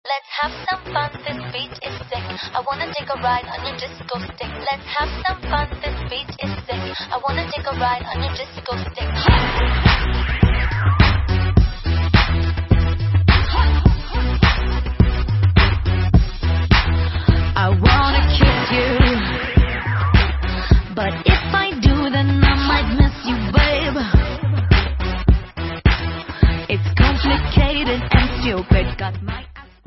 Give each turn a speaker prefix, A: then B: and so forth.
A: Let's have some fun, this beat is sick. I wanna take a ride on your disco stick. Let's have some fun, this beat is sick. I wanna take a ride on your disco stick. I wanna kiss you, but if I do, then I might miss you, babe. It's complicated and stupid, got my